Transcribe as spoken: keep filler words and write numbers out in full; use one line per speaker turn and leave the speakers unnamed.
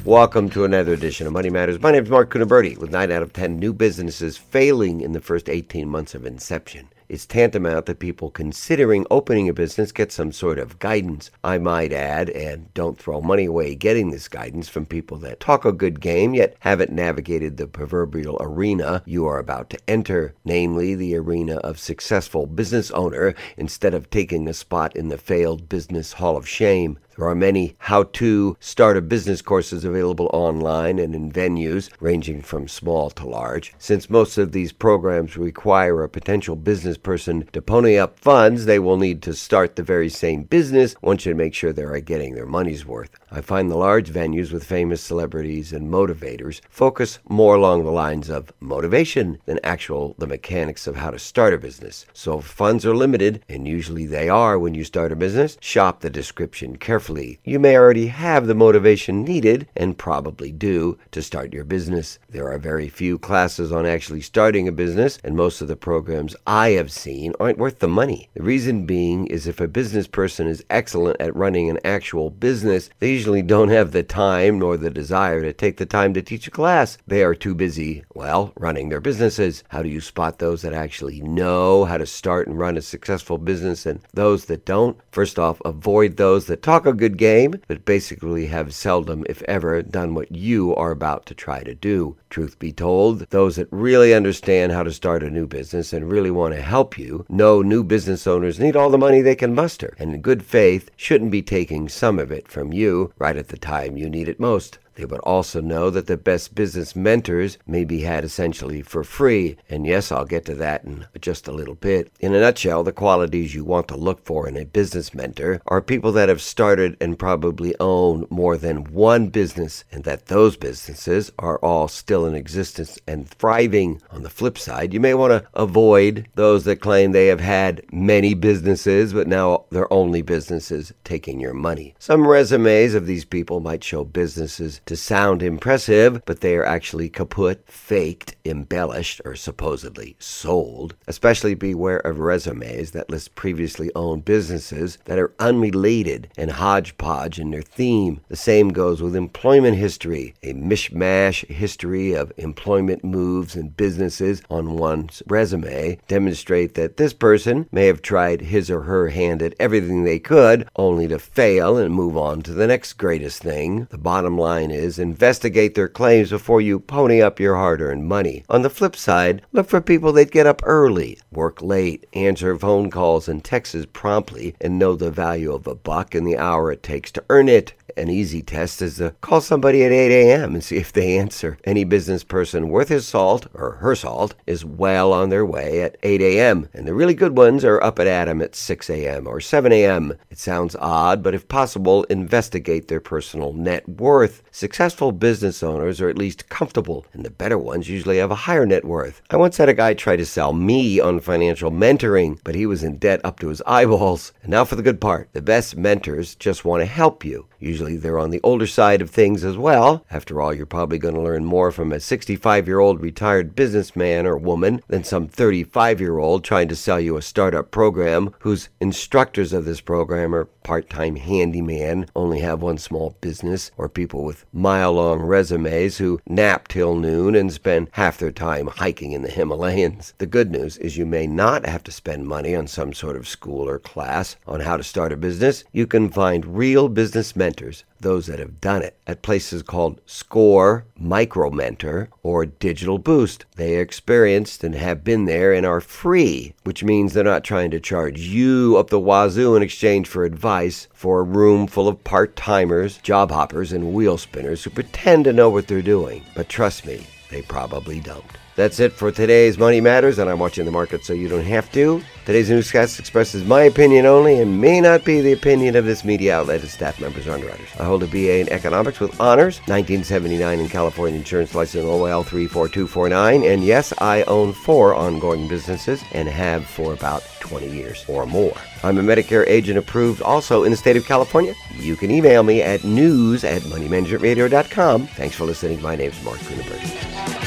Welcome to another edition of Money Matters. My name is Mark Cunaberti. With nine out of ten new businesses failing in the first eighteen months of inception, it's tantamount that people considering opening a business get some sort of guidance, I might add, and don't throw money away getting this guidance from people that talk a good game yet haven't navigated the proverbial arena you are about to enter, namely the arena of successful business owner, instead of taking a spot in the failed business hall of shame. There are many how-to start a business courses available online and in venues ranging from small to large. Since most of these programs require a potential business person to pony up funds, they will need to start the very same business. One should make sure they are getting their money's worth. I find the large venues with famous celebrities and motivators focus more along the lines of motivation than actual the mechanics of how to start a business. So if funds are limited, and usually they are when you start a business, shop the description carefully. You may already have the motivation needed, and probably do, to start your business. There are very few classes on actually starting a business, and most of the programs I have seen aren't worth the money. The reason being is if a business person is excellent at running an actual business, they usually don't have the time nor the desire to take the time to teach a class. They are too busy, well, running their businesses. How do you spot those that actually know how to start and run a successful business and those that don't? First off, avoid those that talk a good game, but basically have seldom, if ever, done what you are about to try to do. Truth be told, those that really understand how to start a new business and really want to help you know new business owners need all the money they can muster, and in good faith shouldn't be taking some of it from you right at the time you need it most. They would also know that the best business mentors may be had essentially for free, and yes, I'll get to that in just a little bit. In a nutshell, the qualities you want to look for in a business mentor are people that have started and probably own more than one business, and that those businesses are all still in existence and thriving. On the flip side, you may want to avoid those that claim they have had many businesses, but now their only business is taking your money. Some resumes of these people might show businesses to sound impressive, but they are actually kaput, faked, embellished, or supposedly sold. Especially beware of resumes that list previously owned businesses that are unrelated and hodgepodge in their theme. The same goes with employment history. A mishmash history of employment moves and businesses on one's resume demonstrate that this person may have tried his or her hand at everything they could, only to fail and move on to the next greatest thing. The bottom line is Is investigate their claims before you pony up your hard-earned money. On the flip side, look for people that get up early, work late, answer phone calls and texts promptly, and know the value of a buck and the hour it takes to earn it. An easy test is to call somebody at eight a.m. and see if they answer. Any business person worth his salt, or her salt, is well on their way at eight a.m., and the really good ones are up at Adam at six a.m. or seven a.m. It sounds odd, but if possible, investigate their personal net worth. Successful business owners are at least comfortable, and the better ones usually have a higher net worth. I once had a guy try to sell me on financial mentoring, but he was in debt up to his eyeballs. And now for the good part. The best mentors just want to help you. Usually they're on the older side of things as well. After all, you're probably going to learn more from a sixty-five-year-old retired businessman or woman than some thirty-five-year-old trying to sell you a startup program whose instructors of this program are part-time handyman, only have one small business, or people with mile-long resumes who nap till noon and spend half their time hiking in the Himalayas. The good news is you may not have to spend money on some sort of school or class on how to start a business. You can find real business mentors, those that have done it, at places called Score, Micro Mentor, or Digital Boost. They are experienced and have been there and are free, which means they're not trying to charge you up the wazoo in exchange for advice for a room full of part-timers, job hoppers, and wheel spinners who pretend to know what they're doing. But trust me, they probably don't. That's it for today's Money Matters, and I'm watching the market so you don't have to. Today's newscast expresses my opinion only and may not be the opinion of this media outlet, its staff members or underwriters. I hold a B A in economics with honors, nineteen seventy-nine in California insurance license O L three four two four nine, and yes, I own four ongoing businesses and have for about twenty years or more. I'm a Medicare agent approved also in the state of California. You can email me at news at money management radio dot com. Thanks for listening. My name's Mark Cunaberti.